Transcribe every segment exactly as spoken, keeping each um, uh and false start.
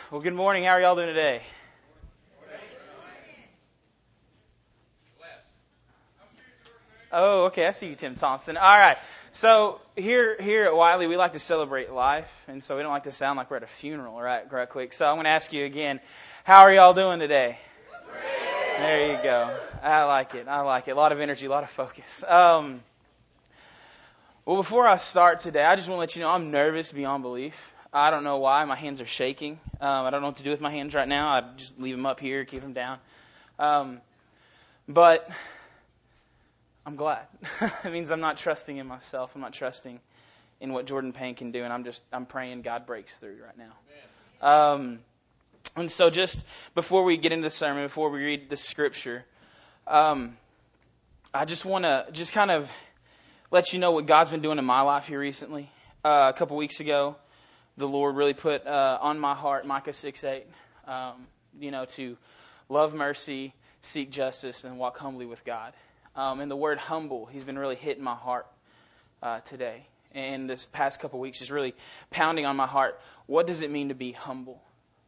Well, good morning. How are y'all doing today? Oh, okay. I see you, Tim Thompson. All right. So here, here at Wiley, we like to celebrate life, and so we don't like to sound like we're at a funeral, right? Right quick. So I'm going to ask you again, how are y'all doing today? Great. There you go. I like it. I like it. A lot of energy, a lot of focus. Um, well, before I start today, I just want to let you know I'm nervous beyond belief. I don't know why. My hands are shaking. Um, I don't know what to do with my hands right now. I just leave them up here, keep them down. Um, but I'm glad. It means I'm not trusting in myself. I'm not trusting in what Jordan Payne can do, and I'm just I'm praying God breaks through right now. Um, and so, just before we get into the sermon, before we read the scripture, um, I just want to just kind of let you know what God's been doing in my life here recently. Uh, a couple weeks ago, the Lord really put uh, on my heart Micah six eight, um, you know, to love mercy, seek justice, and walk humbly with God. Um, and the word humble, He's been really hitting my heart uh, today. And this past couple weeks is really pounding on my heart. What does it mean to be humble?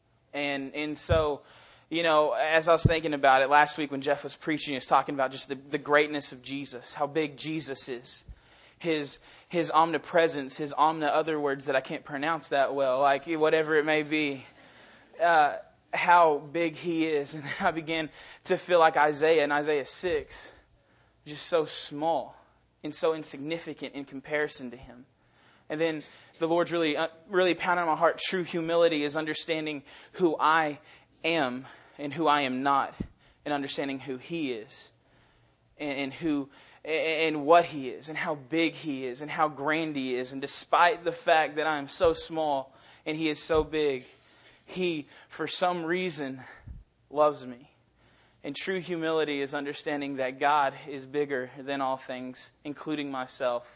And and so, you know, as I was thinking about it last week when Jeff was preaching, he was talking about just the, the greatness of Jesus, how big Jesus is. His his omnipresence, his omna, other words that I can't pronounce that well, like whatever it may be, uh, how big He is. And I began to feel like Isaiah in Isaiah six, just so small and so insignificant in comparison to Him. And then the Lord's really, uh, really pounding on my heart. True humility is understanding who I am and who I am not, and understanding who He is and, and who. And what He is, and how big He is, and how grand He is. And despite the fact that I am so small and He is so big, He, for some reason, loves me. And true humility is understanding that God is bigger than all things, including myself,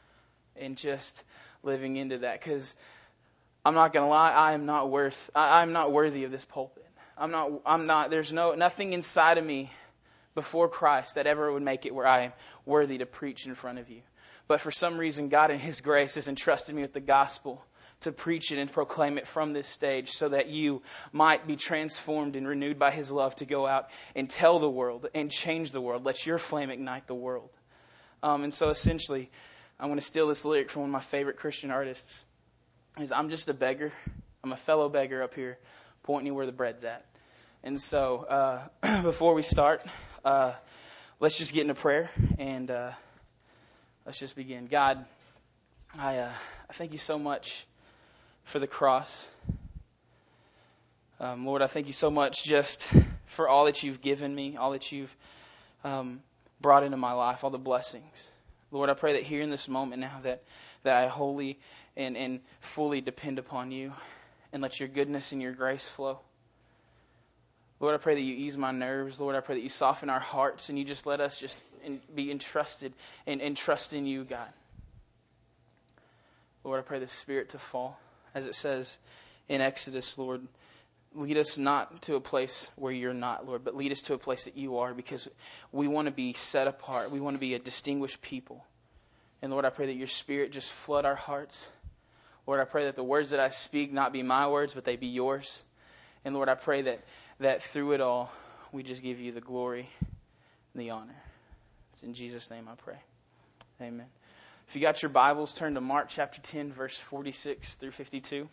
and just living into that. Because I'm not going to lie, I am not worth. I, I'm not worthy of this pulpit. I'm not. I'm not. There's no nothing inside of me before Christ that ever would make it where I am worthy to preach in front of you. But for some reason, God in His grace has entrusted me with the gospel to preach it and proclaim it from this stage so that you might be transformed and renewed by His love to go out and tell the world and change the world. Let your flame ignite the world. Um, and so essentially, I'm going to steal this lyric from one of my favorite Christian artists. Is I'm just a beggar. I'm a fellow beggar up here pointing you where the bread's at. And so uh, before we start, uh, let's just get into prayer and uh, let's just begin. God, I, uh, I thank You so much for the cross. Um, Lord, I thank You so much just for all that You've given me, all that You've um, brought into my life, all the blessings. Lord, I pray that here in this moment now that, that I wholly and, and fully depend upon You and let Your goodness and Your grace flow. Lord, I pray that You ease my nerves. Lord, I pray that You soften our hearts and You just let us just be entrusted and, and trust in You, God. Lord, I pray the Spirit to fall. As it says in Exodus, Lord, lead us not to a place where You're not, Lord, but lead us to a place that You are, because we want to be set apart. We want to be a distinguished people. And Lord, I pray that Your Spirit just flood our hearts. Lord, I pray that the words that I speak not be my words, but they be Yours. And Lord, I pray that that through it all, we just give You the glory and the honor. It's in Jesus' name I pray. Amen. If you got your Bibles, turn to Mark chapter ten, verse forty-six through fifty-two.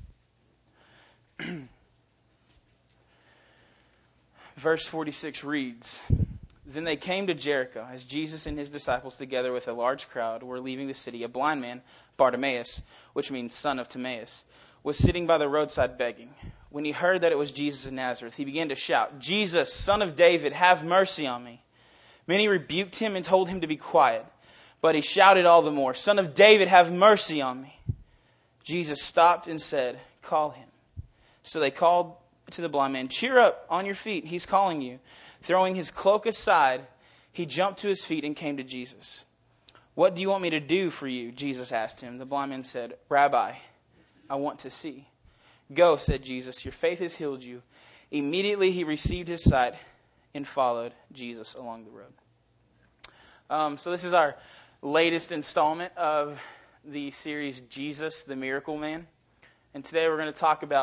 Verse forty-six reads, Then they came to Jericho, as Jesus and His disciples, together with a large crowd, were leaving the city. A blind man, Bartimaeus, which means son of Timaeus, was sitting by the roadside begging. When he heard that it was Jesus of Nazareth, he began to shout, Jesus, Son of David, have mercy on me. Many rebuked Him and told him to be quiet. But he shouted all the more, Son of David, have mercy on me. Jesus stopped and said, Call him. So they called to the blind man, Cheer up, on your feet, He's calling you. Throwing his cloak aside, he jumped to his feet and came to Jesus. What do you want me to do for you? Jesus asked him. The blind man said, Rabbi, I want to see. Go, said Jesus, your faith has healed you. Immediately he received his sight and followed Jesus along the road. Um, so this is our latest installment of the series Jesus, the Miracle Man. And today we're going to talk about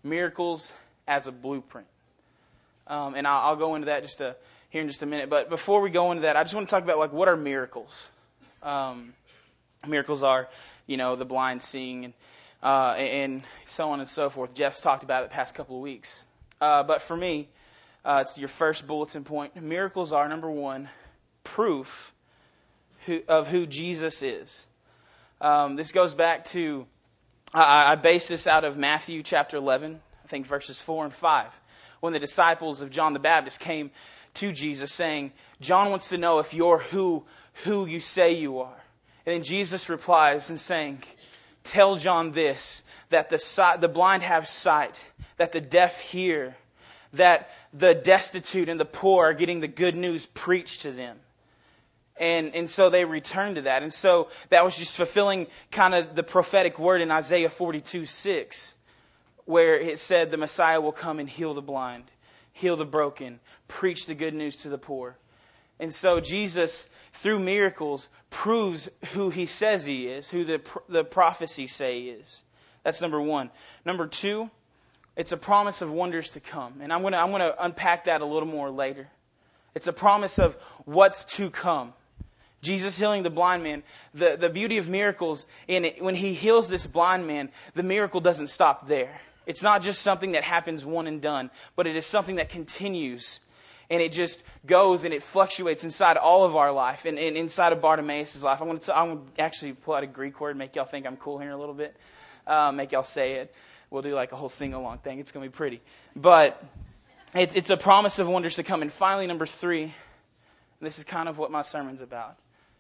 miracles as a blueprint. Um, and I'll, I'll go into that just a, here in just a minute. But before we go into that, I just want to talk about like what are miracles. Um, miracles are, you know, the blind seeing and uh, and so on and so forth. Jeff's talked about it the past couple of weeks. Uh, but for me, uh, it's your first bulletin point. Miracles are, number one, proof who, of who Jesus is. Um, this goes back to, I, I base this out of Matthew chapter eleven, I think verses four and five. When the disciples of John the Baptist came to Jesus saying, John wants to know if you're who, who you say you are. And then Jesus replies and saying, tell John this, that the sight, the blind have sight, that the deaf hear, that the destitute and the poor are getting the good news preached to them. And and so they returned to that. And so that was just fulfilling kind of the prophetic word in Isaiah forty-two six, where it said the Messiah will come and heal the blind, heal the broken, preach the good news to the poor. And so Jesus, through miracles, proves who he says he is, who the the prophecies say he is. That's number one. Number two, it's a promise of wonders to come. And I'm going to I'm going to unpack that a little more later. It's a promise of what's to come. Jesus healing the blind man. The, the beauty of miracles, in it, when he heals this blind man, the miracle doesn't stop there. It's not just something that happens one and done, but it is something that continues. And it just goes and it fluctuates inside all of our life and, and inside of Bartimaeus' life. I'm going to I'm going to actually pull out a Greek word, make y'all think I'm cool here a little bit. Uh, make y'all say it. We'll do like a whole sing-along thing. It's going to be pretty. But it's it's a promise of wonders to come. And finally, number three, and this is kind of what my sermon's about.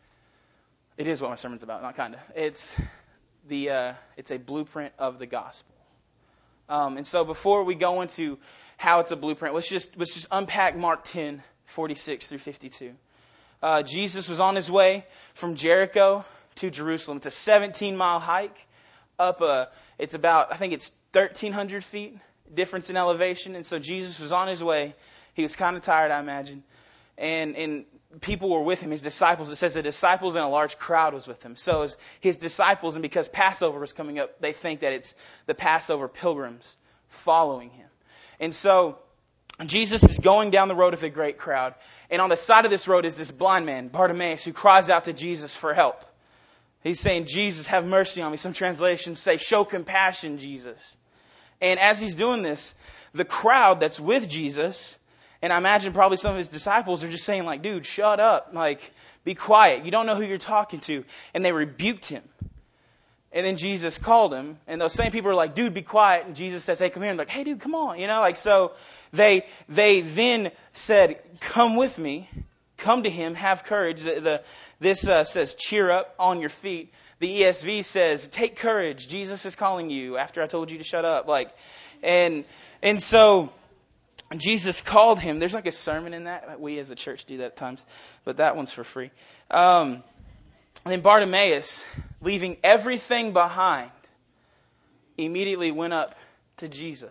It is what my sermon's about, not kind of. It's the uh, it's a blueprint of the gospel. Um, and so before we go into how it's a blueprint, let's just let's just unpack Mark ten, forty-six through fifty-two. Uh, Jesus was on his way from Jericho to Jerusalem. It's a seventeen mile hike up a. It's about I think it's thirteen hundred feet difference in elevation. And so Jesus was on his way. He was kind of tired, I imagine, and and. People were with him, his disciples. It says the disciples and a large crowd was with him. So as his disciples, and because Passover was coming up, they think that it's the Passover pilgrims following him. And so Jesus is going down the road with a great crowd. And on the side of this road is this blind man, Bartimaeus, who cries out to Jesus for help. He's saying, Jesus, have mercy on me. Some translations say, show compassion, Jesus. And as he's doing this, the crowd that's with Jesus, and I imagine probably some of his disciples are just saying like, dude, shut up. Like, be quiet. You don't know who you're talking to. And they rebuked him. And then Jesus called him. And those same people are like, dude, be quiet. And Jesus says, hey, come here. And like, hey, dude, come on. You know, like, so they, they then said, come with me. Come to him. Have courage. The, the This uh, says, cheer up on your feet. The E S V says, take courage. Jesus is calling you after I told you to shut up. Like, and, and so, Jesus called him. There's like a sermon in that. We as a church do that at times, but that one's for free. Um, and then Bartimaeus, leaving everything behind, immediately went up to Jesus.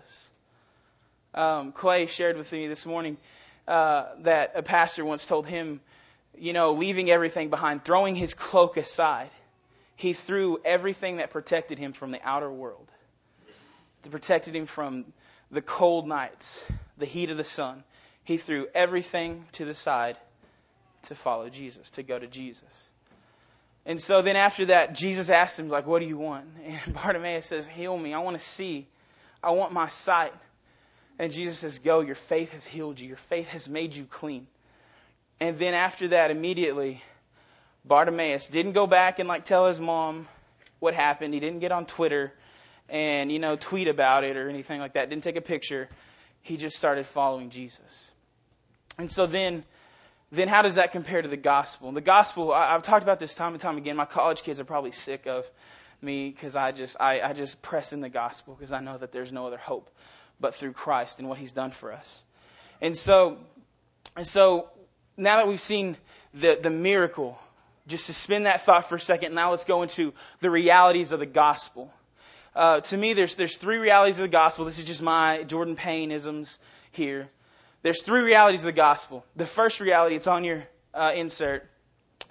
Um, Clay shared with me this morning uh, that a pastor once told him, you know, leaving everything behind, throwing his cloak aside, he threw everything that protected him from the outer world. It protected him from the cold nights, the heat of the sun. He threw everything to the side to follow Jesus, to go to Jesus. And so then after that, Jesus asked him, like, what do you want? And Bartimaeus says, heal me. I want to see. I want my sight. And Jesus says, go, your faith has healed you. Your faith has made you clean. And then after that, immediately, Bartimaeus didn't go back and like tell his mom what happened. He didn't get on Twitter and, you know, tweet about it or anything like that. Didn't take a picture. He just started following Jesus. And so then, then how does that compare to the gospel? The gospel, I, I've talked about this time and time again. My college kids are probably sick of me because I just, I, I just press in the gospel because I know that there's no other hope but through Christ and what he's done for us. And so, and so now that we've seen the, the miracle, just suspend that thought for a second. Now let's go into the realities of the gospel. Uh, to me, there's there's three realities of the gospel. This is just my Jordan Payne-isms here. There's three realities of the gospel. The first reality, it's on your uh, insert,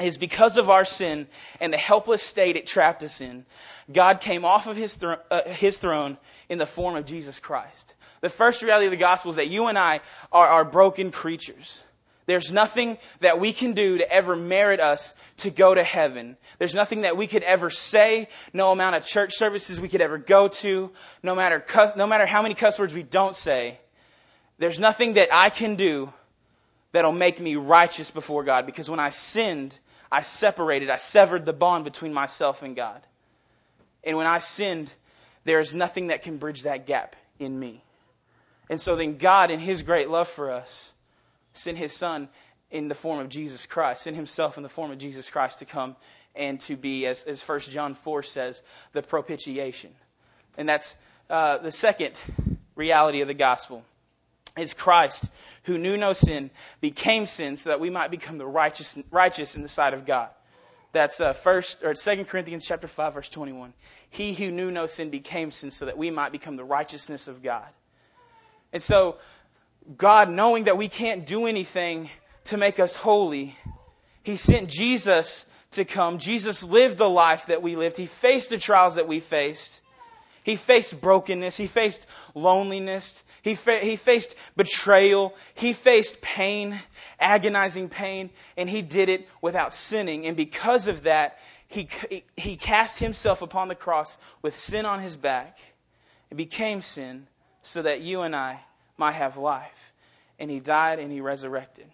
is because of our sin and the helpless state it trapped us in, God came off of his, thro- uh, his throne in the form of Jesus Christ. The first reality of the gospel is that you and I are, are broken creatures. There's nothing that we can do to ever merit us to go to heaven. There's nothing that we could ever say, no amount of church services we could ever go to, no matter cuss, no matter how many cuss words we don't say. There's nothing that I can do that'll make me righteous before God, because when I sinned, I separated, I severed the bond between myself and God. And when I sinned, there is nothing that can bridge that gap in me. And so then God, in His great love for us, sent His Son in the form of Jesus Christ, sent Himself in the form of Jesus Christ to come and to be, as, as First John four says, the propitiation. And that's uh, the second reality of the gospel, is Christ, who knew no sin, became sin so that we might become the righteous righteous in the sight of God. That's uh, first or Second Corinthians chapter five, verse twenty-one. He who knew no sin became sin so that we might become the righteousness of God. And so, God, knowing that we can't do anything to make us holy, He sent Jesus to come. Jesus lived the life that we lived. He faced the trials that we faced. He faced brokenness. He faced loneliness. He, fa- he faced betrayal. He faced pain, agonizing pain, and He did it without sinning. And because of that, He, he cast Himself upon the cross with sin on His back. It became sin so that you and I might have life. And He died and He resurrected.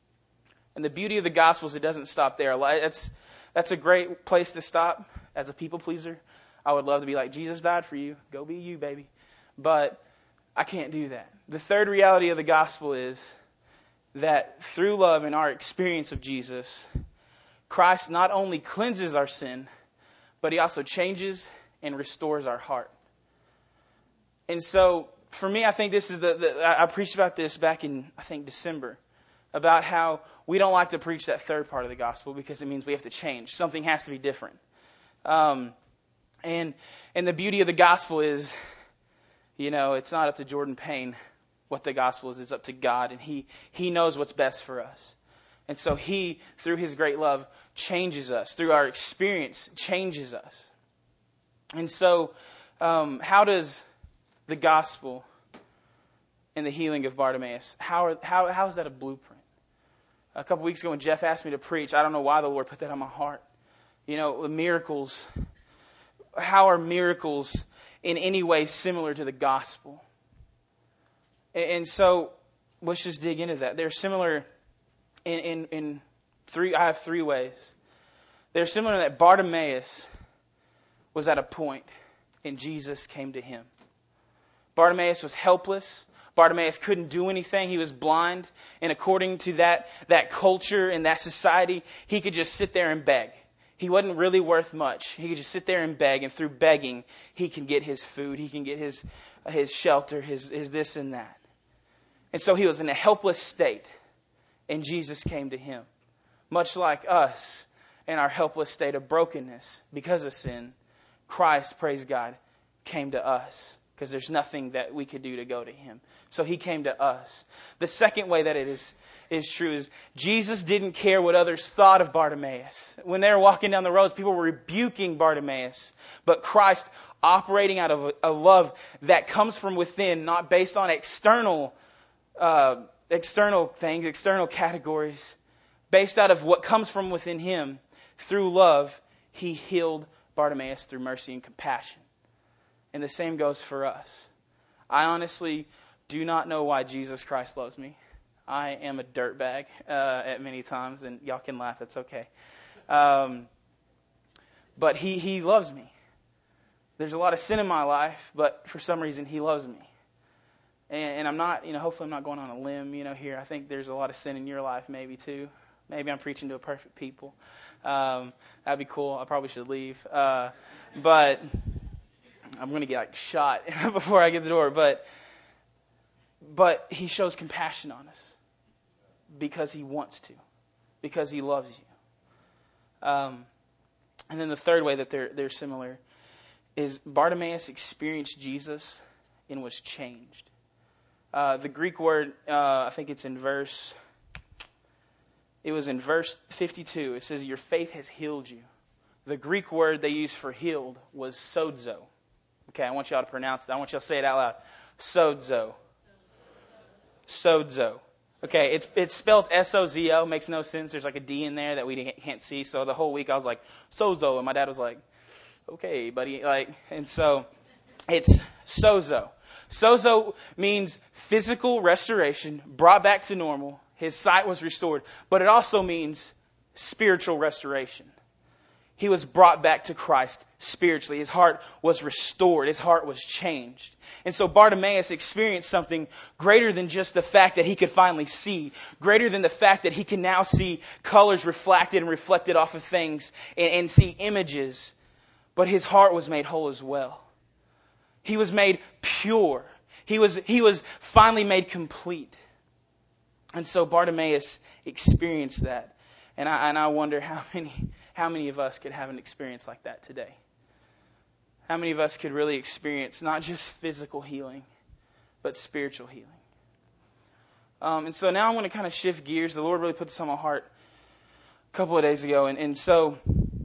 And the beauty of the gospel is it doesn't stop there. That's, that's a great place to stop. As a people pleaser, I would love to be like, Jesus died for you. Go be you, baby. But I can't do that. The third reality of the gospel is that through love and our experience of Jesus, Christ not only cleanses our sin, but He also changes and restores our heart. And so, for me, I think this is the, the I preached about this back in, I think, December, about how we don't like to preach that third part of the gospel because it means we have to change. Something has to be different. Um, and and the beauty of the gospel is, you know, it's not up to Jordan Payne what the gospel is. It's up to God, and He He knows what's best for us. And so He, through His great love, changes us. Through our experience, changes us. And so, um, how does the gospel and the healing of Bartimaeus, how, are, how, how is that a blueprint? A couple weeks ago when Jeff asked me to preach, I don't know why the Lord put that on my heart. You know, the miracles, how are miracles in any way similar to the gospel? And, and so, let's just dig into that. They're similar in, in, in three, I have three ways. They're similar in that Bartimaeus was at a point and Jesus came to him. Bartimaeus was helpless. Bartimaeus couldn't do anything. He was blind. And according to that, that culture and that society, he could just sit there and beg. He wasn't really worth much. He could just sit there and beg. And through begging, he can get his food. He can get his, his shelter, his, his this and that. And so he was in a helpless state. And Jesus came to him. Much like us in our helpless state of brokenness because of sin, Christ, praise God, came to us. Because there's nothing that we could do to go to Him. So He came to us. The second way that it is, is true is Jesus didn't care what others thought of Bartimaeus. When they were walking down the roads, people were rebuking Bartimaeus. But Christ, operating out of a, a love that comes from within, not based on external, uh, external things, external categories, based out of what comes from within Him, through love, He healed Bartimaeus through mercy and compassion. And the same goes for us. I honestly do not know why Jesus Christ loves me. I am a dirtbag uh, at many times, and y'all can laugh. That's okay. Um, but he, he loves me. There's a lot of sin in my life, but for some reason He loves me. And, and I'm not, you know, hopefully I'm not going on a limb, you know, here. I think there's a lot of sin in your life maybe too. Maybe I'm preaching to a perfect people. Um, that'd be cool. I probably should leave. Uh, but... I'm going to get like shot before I get the door, but but He shows compassion on us because He wants to, because He loves you. Um, and then the third way that they're they're similar is Bartimaeus experienced Jesus and was changed. Uh, the Greek word, uh, I think it's in verse It was in verse fifty-two. It says, your faith has healed you. The Greek word they used for healed was sozo. Okay, I want y'all to pronounce that. I want y'all to say it out loud. Sozo. Sozo. Okay, it's it's spelled S O Z O. Makes no sense. There's like a D in there that we can't see. So the whole week I was like, sozo. And my dad was like, okay, buddy. Like, and so it's sozo. Sozo means physical restoration, brought back to normal. His sight was restored. But it also means spiritual restoration. He was brought back to Christ spiritually. His heart was restored. His heart was changed. And so Bartimaeus experienced something greater than just the fact that he could finally see, greater than the fact that he can now see colors reflected and reflected off of things and, and see images. But his heart was made whole as well. He was made pure. He was, he was finally made complete. And so Bartimaeus experienced that. And I, and I wonder how many, how many of us could have an experience like that today? How many of us could really experience not just physical healing, but spiritual healing? Um, and so now I want to kind of shift gears. The Lord really put this on my heart a couple of days ago. And, and so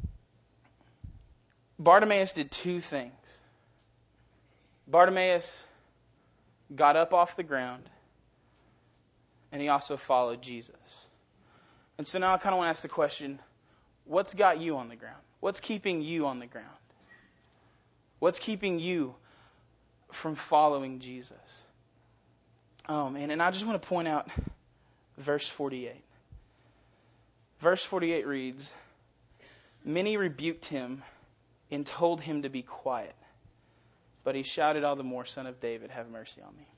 Bartimaeus did two things. Bartimaeus got up off the ground, and he also followed Jesus. And so now I kind of want to ask the question, what's got you on the ground? What's keeping you on the ground? What's keeping you from following Jesus? Oh, man, and I just want to point out verse forty-eight. Verse forty-eight reads, many rebuked him and told him to be quiet. But he shouted all the more, Son of David, have mercy on me.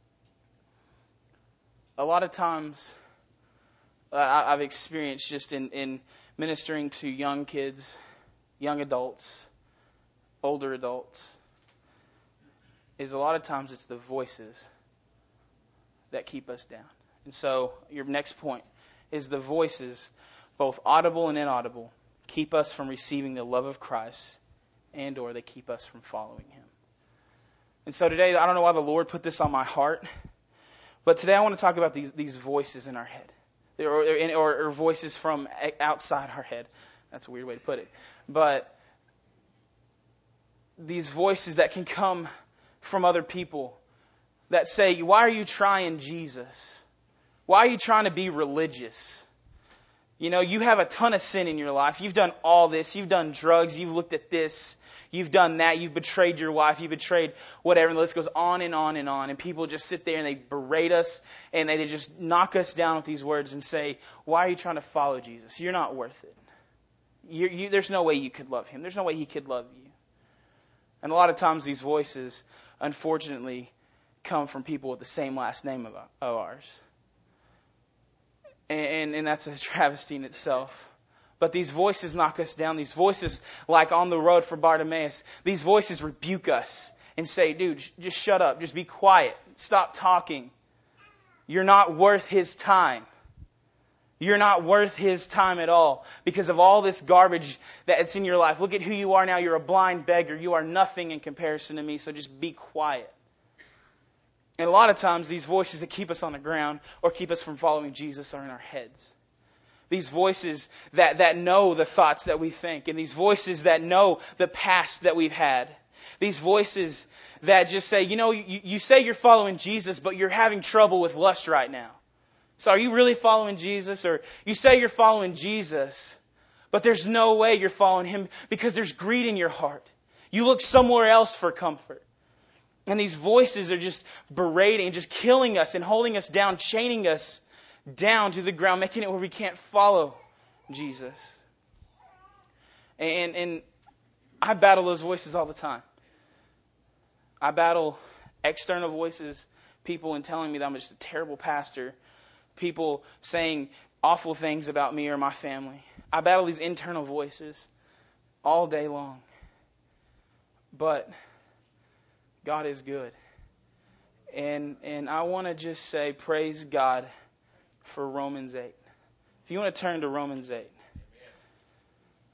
A lot of times uh, I've experienced just in, in ministering to young kids, young adults, older adults, is a lot of times it's the voices that keep us down. And so your next point is the voices, both audible and inaudible, keep us from receiving the love of Christ, and or they keep us from following him. And so today, I don't know why the Lord put this on my heart, but today I want to talk about these, these voices in our head, or, or, or voices from outside our head. That's a weird way to put it. But these voices that can come from other people that say, why are you trying Jesus? Why are you trying to be religious? You know, you have a ton of sin in your life. You've done all this. You've done drugs. You've looked at this. You've done that. You've betrayed your wife. You've betrayed whatever. And the list goes on and on and on. And people just sit there and they berate us and they just knock us down with these words and say, why are you trying to follow Jesus? You're not worth it. You, you, there's no way you could love him. There's no way he could love you. And a lot of times these voices, unfortunately, come from people with the same last name of, of ours. And, and, and that's a travesty in itself. But these voices knock us down. These voices, like on the road for Bartimaeus, these voices rebuke us and say, dude, just shut up. Just be quiet. Stop talking. You're not worth his time. You're not worth his time at all because of all this garbage that's in your life. Look at who you are now. You're a blind beggar. You are nothing in comparison to me, so just be quiet. And a lot of times these voices that keep us on the ground or keep us from following Jesus are in our heads. These voices that, that know the thoughts that we think. And these voices that know the past that we've had. These voices that just say, you know, you, you say you're following Jesus, but you're having trouble with lust right now. So are you really following Jesus? Or you say you're following Jesus, but there's no way you're following him because there's greed in your heart. You look somewhere else for comfort. And these voices are just berating, just killing us and holding us down, chaining us down to the ground, making it where we can't follow Jesus. And, and I battle those voices all the time. I battle external voices, people telling me that I'm just a terrible pastor, people saying awful things about me or my family. I battle these internal voices all day long. But God is good. And and I want to just say praise God for Romans eight. If you want to turn to Romans eight.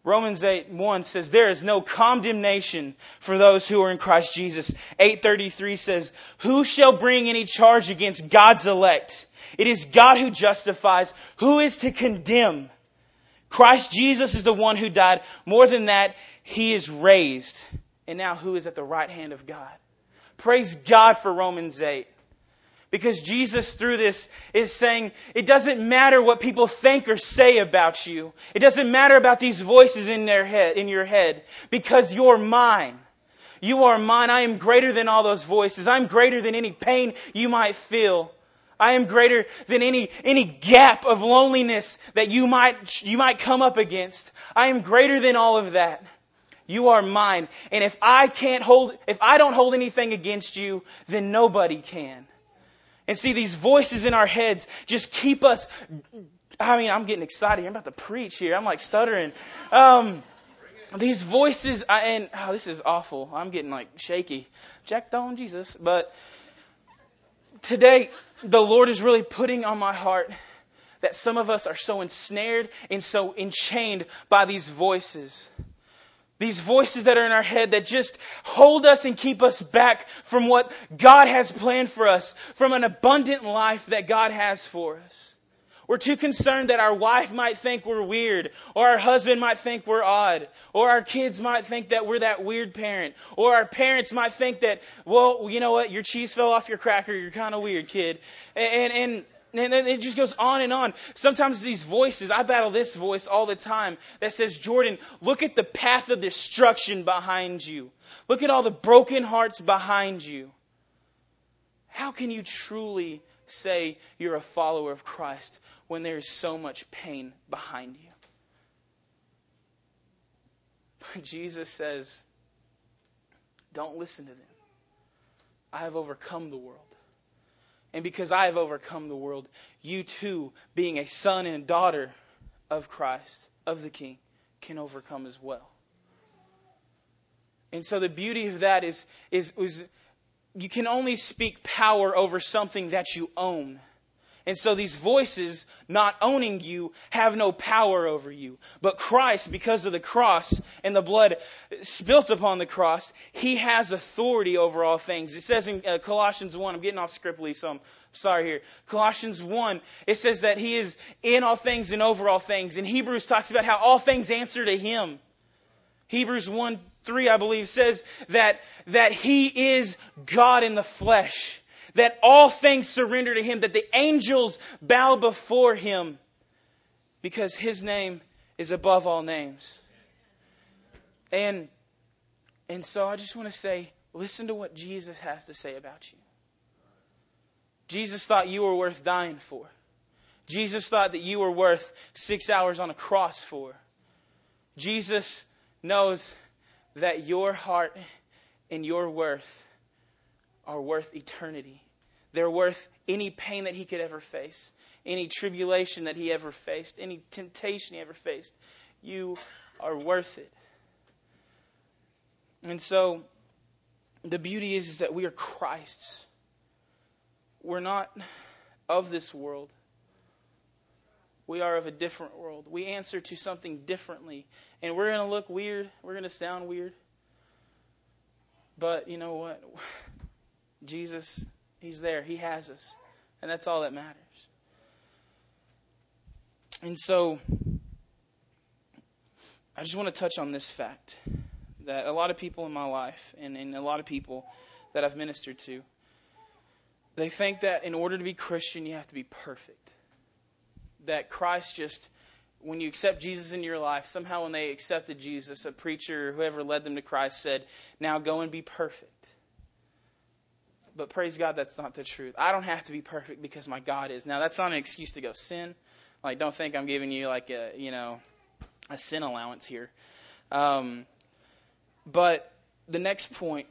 Romans eight one says, there is no condemnation for those who are in Christ Jesus. eight thirty-three says, who shall bring any charge against God's elect? It is God who justifies. Who is to condemn? Christ Jesus is the one who died. More than that, He is raised. And now who is at the right hand of God? Praise God for Romans eight. Because Jesus, through this, is saying, it doesn't matter what people think or say about you. It doesn't matter about these voices in their head, in your head, because you're mine. You are mine. I am greater than all those voices. I'm greater than any pain you might feel. I am greater than any, any gap of loneliness that you might, you might come up against. I am greater than all of that. You are mine. And if I can't hold, if I don't hold anything against you, then nobody can. And see, these voices in our heads just keep us, I mean, I'm getting excited. I'm about to preach here. I'm like stuttering. Um, these voices, I, and oh, this is awful. I'm getting like shaky. Jacked on Jesus. But today, the Lord is really putting on my heart that some of us are so ensnared and so enchained by these voices. These voices that are in our head that just hold us and keep us back from what God has planned for us, from an abundant life that God has for us. We're too concerned that our wife might think we're weird, or our husband might think we're odd, or our kids might think that we're that weird parent, or our parents might think that, well, you know what, your cheese fell off your cracker, you're kind of weird, kid. And, and, and then it just goes on and on. Sometimes these voices, I battle this voice all the time that says, Jordan, look at the path of destruction behind you. Look at all the broken hearts behind you. How can you truly say you're a follower of Christ when there is so much pain behind you? But Jesus says, don't listen to them. I have overcome the world. And because I have overcome the world, you too, being a son and a daughter of Christ, of the King, can overcome as well. And so the beauty of that is, is, is you can only speak power over something that you own. And so these voices not owning you have no power over you. But Christ, because of the cross and the blood spilt upon the cross, He has authority over all things. It says in uh, Colossians one, I'm getting off scriptly, so I'm sorry here. Colossians one, it says that He is in all things and over all things. And Hebrews talks about how all things answer to Him. Hebrews one three, I believe, says that, that He is God in the flesh. That all things surrender to Him, that the angels bow before Him, because His name is above all names. And, and so I just want to say, listen to what Jesus has to say about you. Jesus thought you were worth dying for. Jesus thought that you were worth six hours on a cross for. Jesus knows that your heart and your worth are worth eternity. They're worth any pain that He could ever face, any tribulation that He ever faced, any temptation He ever faced. You are worth it. And so the beauty is, is that we are Christ's. We're not of this world. We are of a different world. We answer to something differently. And we're going to look weird. We're going to sound weird. But you know what? Jesus, He's there. He has us. And that's all that matters. And so, I just want to touch on this fact. That a lot of people in my life, and, and a lot of people that I've ministered to, they think that in order to be Christian, you have to be perfect. That Christ just, when you accept Jesus into your life, somehow when they accepted Jesus, a preacher, whoever led them to Christ said, now go and be perfect. But praise God, that's not the truth. I don't have to be perfect because my God is. Now, that's not an excuse to go sin. Like, don't think I'm giving you like a, you know, a sin allowance here. Um, but the next point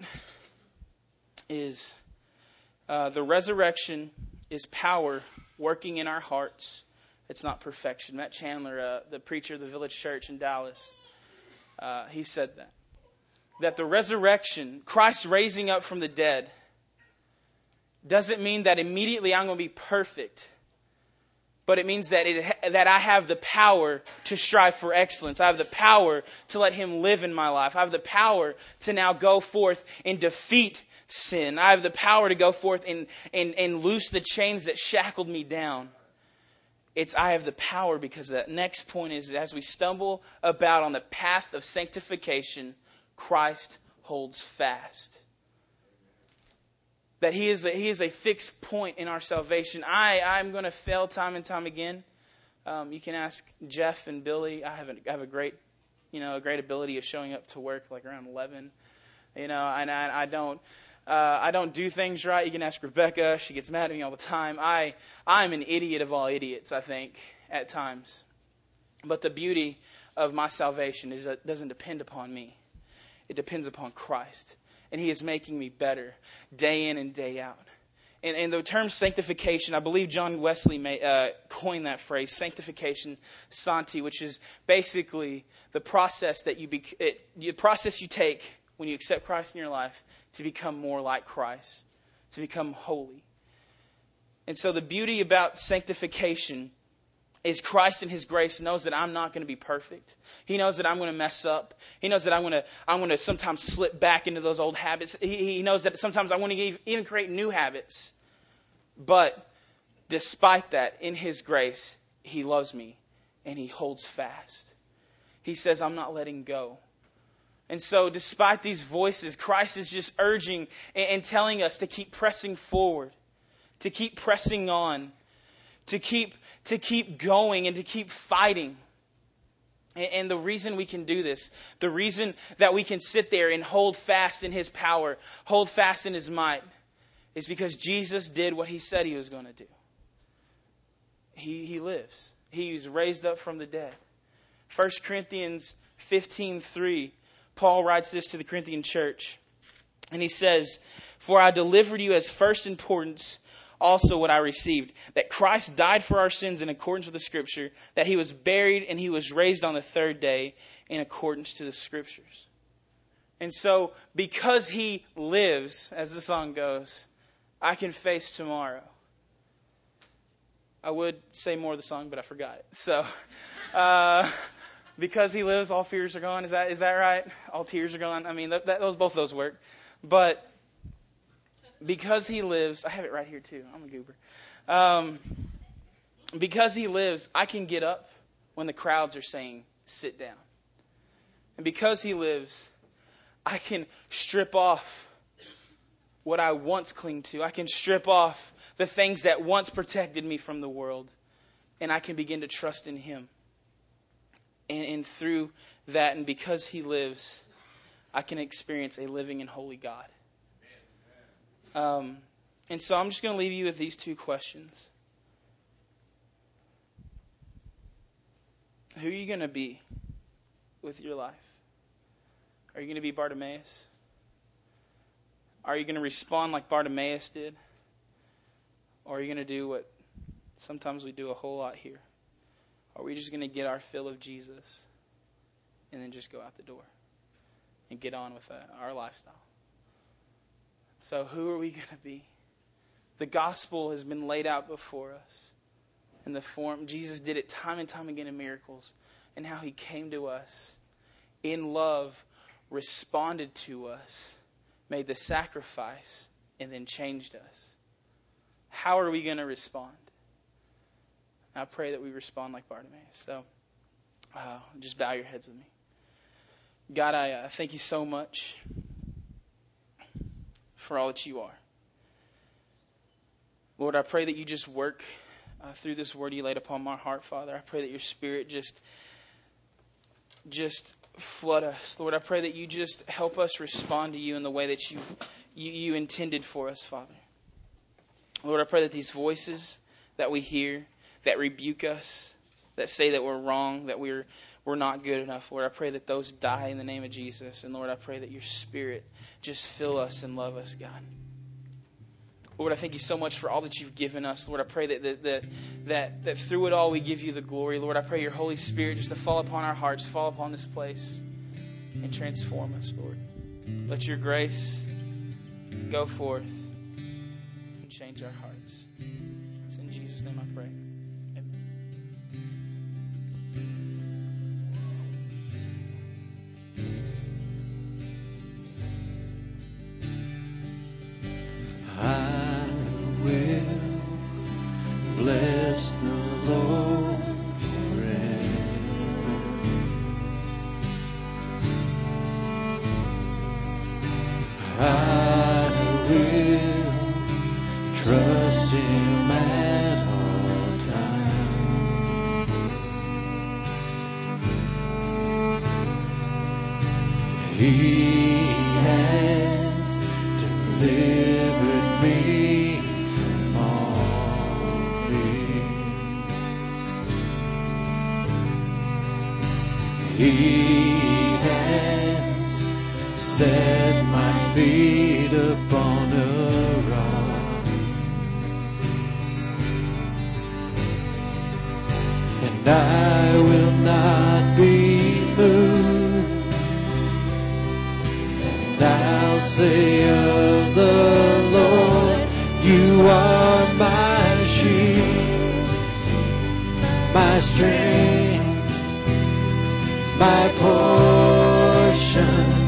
is uh, the resurrection is power working in our hearts. It's not perfection. Matt Chandler, uh, the preacher of the Village Church in Dallas, uh, he said that. That the resurrection, Christ raising up from the dead, doesn't mean that immediately I'm going to be perfect. but it means that it that I have the power to strive for excellence. I have the power to let Him live in my life. I have the power to now go forth and defeat sin. I have the power to go forth and, and, and loose the chains that shackled me down. It's I have the power because that next point is as we stumble about on the path of sanctification, Christ holds fast. That He is a, He is a fixed point in our salvation. I, I'm going to fail time and time again. Um, you can ask Jeff and Billy. I have a, I have a great, you know, a great ability of showing up to work like around eleven. You know, and I, I don't, uh, I don't do things right. You can ask Rebecca. She gets mad at me all the time. I, I'm an idiot of all idiots, I think, at times. But the beauty of my salvation is that it doesn't depend upon me. It depends upon Christ. And He is making me better day in and day out. And, and the term sanctification, I believe John Wesley may, uh, coined that phrase, sanctification, santi, which is basically the process that you be, it, the process you take when you accept Christ in your life to become more like Christ, to become holy. And so the beauty about sanctification is Christ in His grace knows that I'm not going to be perfect. He knows that I'm going to mess up. He knows that I'm going to I'm going to sometimes slip back into those old habits. He, he knows that sometimes I want to even create new habits. But despite that, in His grace, He loves me and He holds fast. He says, I'm not letting go. And so despite these voices, Christ is just urging and, and telling us to keep pressing forward, to keep pressing on, to keep to keep going and to keep fighting. And, and the reason we can do this, the reason that we can sit there and hold fast in His power, hold fast in His might, is because Jesus did what He said He was going to do. He, he lives. He was raised up from the dead. First Corinthians fifteen three, Paul writes this to the Corinthian church. And he says, for I delivered you as first importance also what I received, that Christ died for our sins in accordance with the Scripture, that He was buried and He was raised on the third day in accordance to the Scriptures. And so, because He lives, as the song goes, I can face tomorrow. I would say more of the song, but I forgot it. So, uh, because He lives, all fears are gone. Is that is that right? All tears are gone. I mean, that, that, those both of those work. But because He lives, I have it right here too. I'm a goober. Um, because He lives, I can get up when the crowds are saying, sit down. And because He lives, I can strip off what I once clinged to. I can strip off the things that once protected me from the world. And I can begin to trust in Him. And, and through that, and because He lives, I can experience a living and holy God. Um, and so I'm just going to leave you with these two questions. Who are you going to be with your life? Are you going to be Bartimaeus? Are you going to respond like Bartimaeus did? Or are you going to do what sometimes we do a whole lot here? Are we just going to get our fill of Jesus and then just go out the door and get on with that, our lifestyle? So who are we going to be? The gospel has been laid out before us in the form. Jesus did it time and time again in miracles, and how He came to us in love, responded to us, made the sacrifice, and then changed us. How are we going to respond? I pray that we respond like Bartimaeus. So uh, just bow your heads with me. God, I uh, thank You so much for all that You are. Lord, I pray that You just work uh, through this word You laid upon my heart, Father. I pray that Your Spirit just, just flood us. Lord, I pray that You just help us respond to You in the way that You, you, you intended for us, Father. Lord, I pray that these voices that we hear, that rebuke us, that say that we're wrong, that we're we're not good enough, Lord, I pray that those die in the name of Jesus. And Lord, I pray that Your Spirit just fill us and love us, God. Lord, I thank You so much for all that You've given us. Lord, I pray that that, that that that through it all we give You the glory. Lord, I pray Your Holy Spirit just to fall upon our hearts, fall upon this place, and transform us, Lord. Let Your grace go forth and change our hearts. It's in Jesus' name I pray. Amen. trust Him at all times. He has delivered me from all fear. He has set my feet upon a rock, and I will not be moved. And I'll say of the Lord, You are my shield, my strength, my portion,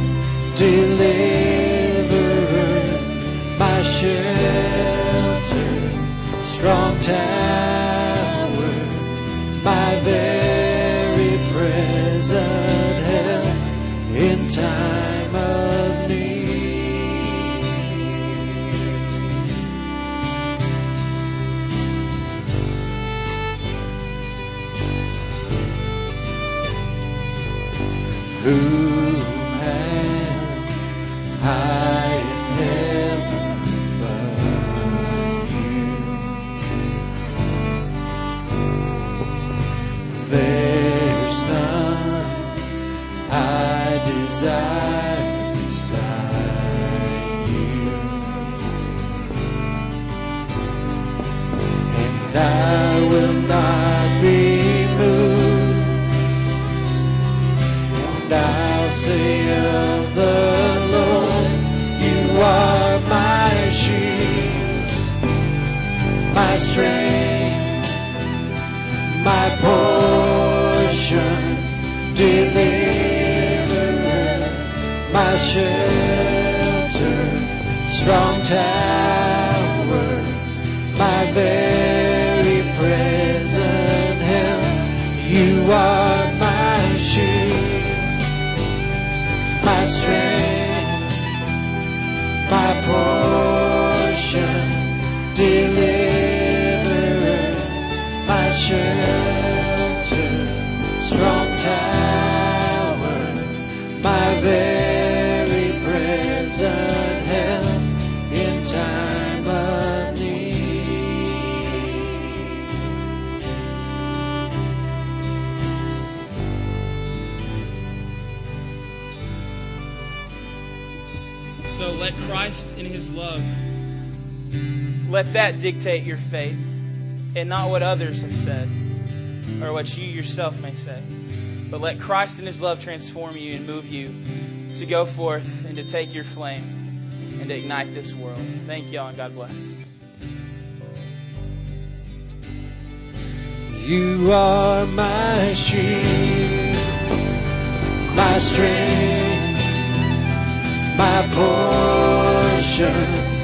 deliverer, my shelter, strong tower, my very present help in time of need. Who have I in heaven but You? There's none I desire beside You, and I will not be moved. And I'll say of the Lord, You are my shield, my strength, my portion, deliverer, my shelter, strong tower, my very present help. You are my shield, my strength, my portion, deliverer, my shelter, strong tower, my very present help in time of need. So let Christ in His love, let that dictate your faith, and not what others have said or what you yourself may say. But let Christ in His love transform you and move you to go forth and to take your flame and to ignite this world. Thank y'all, and God bless. You are my shield, my strength, my portion,